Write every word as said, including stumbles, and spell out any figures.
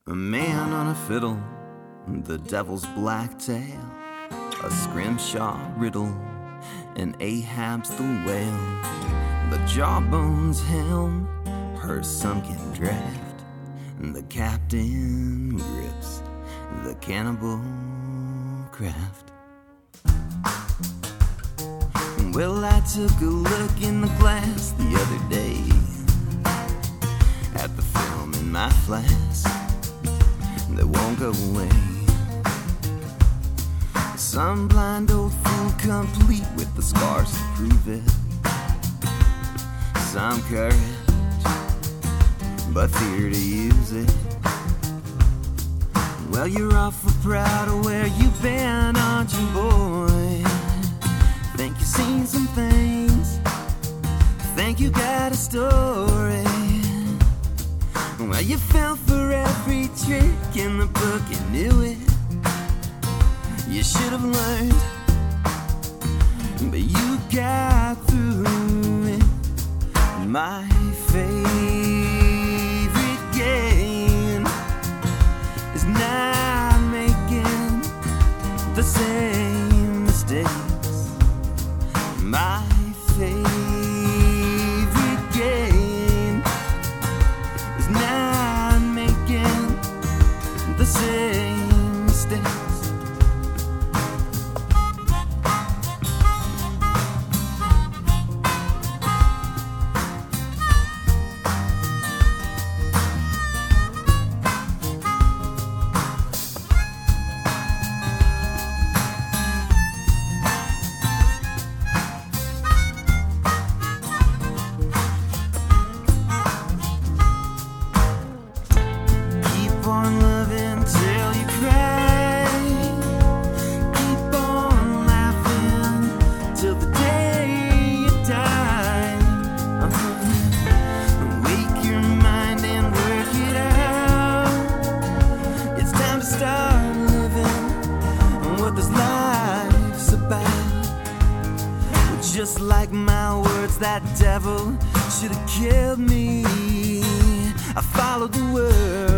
A man on a fiddle, the devil's black tail, a scrimshaw riddle, and Ahab's the whale, the jawbone's helm, her sunken draft, and the captain grips the cannibal craft. Well, I took a look in the glass the other day at the film in my flask that won't go away. Some blind old fool complete with the scars to prove it. Some courage, but fear to use it. Well, you're awful proud of where you've been, aren't you, boy? Think you've seen some things, think you got a story. Well, you fell for every trick in the book, you knew it. You should have learned, but you got through it. My favorite game is not making the same mistakes. My favorite game is not making the same mistakes. Just like my words, that devil should have killed me. I followed the word.